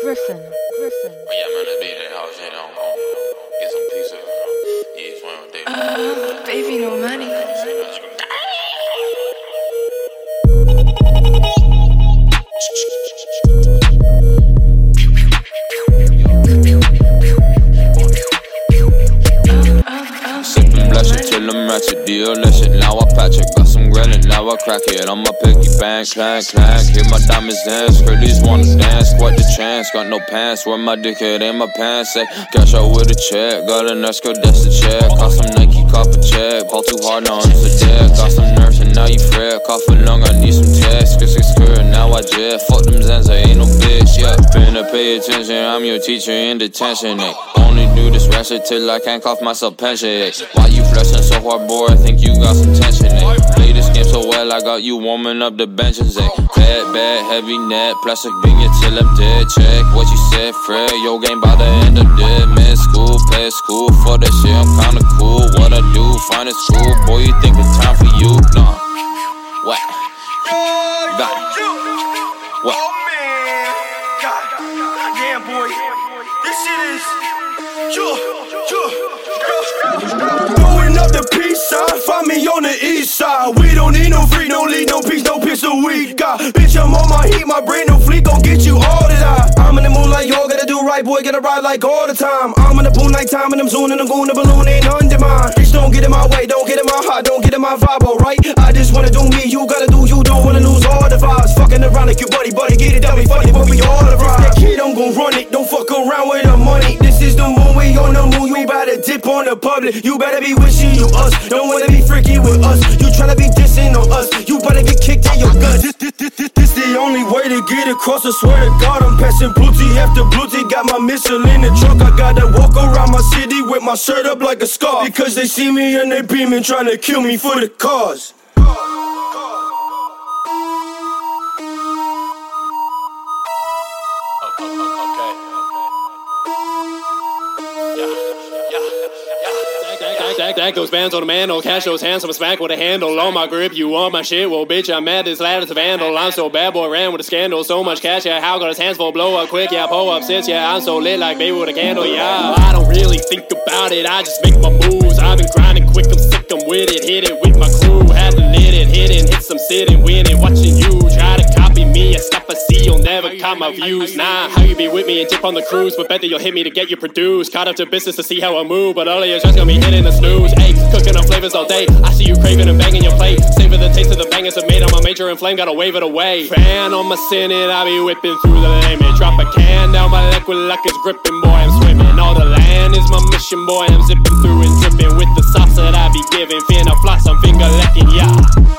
Griffin. But yeah, man, let's be in that house, you know, get some pizza, yeah, swim with that. Baby, no money. Till I'm ratchet, deal that shit, now I patch it. Got some granite, now I crack it. On my piggy bank, clank, clank. Hear my diamonds dance, girlies wanna dance. Quite the chance, got no pants. Wear my dickhead in my pants. Say, cash out with a check. Got an escrow, that's the check. Got some Nike, cop a check. Ball too hard, now I'm to dead. Got some nerves and now you fret. Cough for long, I need some tests. Now I jet. Fuck them Zans, I ain't no bitch, yeah. Finna pay attention, I'm your teacher in detention, eh. Only do this ratchet till I can't cough myself pension, eh. Why you flexing so hard, boy? I think you got some tension, eh. Play this game so well, I got you warming up the benches, eh. Bad, heavy net, plastic beanie till I'm dead. Check what you said, Fred. Yo game by the end of dead. Mid school, past school, for that shit I'm kinda cool. What I do, find it school, boy. You think it's time for you? Nah. What? Got it. What? Oh man, God damn boy, this shit is throwing up the peace sign. Find me on the east side. We don't need no free, no lead, no peace, no pistol. We got bitch, I'm on my heat, my brain no fleet, gon' get you all that I'm in the moonlight, y'all gotta do right, boy, gotta ride like all the time. I'm in the pool nighttime and I'm zoning, I'm going the balloon ain't under mine. Bitch, don't get in my way, don't get in my heart, don't get in my vibe, alright? I just wanna do me, you gotta do you, don't wanna lose all the vibes. Fucking around like you buddy, get it, dummy, funny, but we all the ride. That kid, I'm gon' run it, don't fuck around with the money. This is the moon, we on the moon, you better dip on the public. You better be wishing you us, don't wanna be freaky with us. You tryna be dissing on us, you better get kicked in your guts. This the only way to get across, I swear to God, I'm passing blue tea after blue tea. Got my missile in the truck, I gotta walk around my city with my shirt up like a scarf. Because they see me and they beaming, tryna kill me for the cause. Stack those bands on the mantle, cash those hands, I'm a smack with a handle. On my grip, you want my shit, well bitch, I'm mad, this lad is a vandal. I'm so bad boy, ran with a scandal, so much cash, yeah, how got his hands full, blow up quick, yeah, pull up sits, yeah, I'm so lit like baby with a candle, yeah. I don't really think about it, I just make my moves, I've been grinding quick, I'm sick, I'm with it, hit it with my crew, had to lit it, hit some sitting, winning, watching you, try to copy me, and stop, I see, you'll never caught my views, nah, how you be with me and dip on the cruise, but bet that you'll hit me to get you produced, caught up to business to see how I move, but all of your just gonna be hitting the snooze, ayy, cooking up flavors all day, I see you craving and banging your plate, savor the taste of the bangers I made, I'm a major in flame, gotta wave it away, fan on my Senate, I be whipping through the limit, drop a can down my leg with like it's gripping, boy, I'm swimming, all the land is my mission, boy, I'm zipping through and dripping, with the sauce that I be giving, finna floss, I'm finger licking, yeah.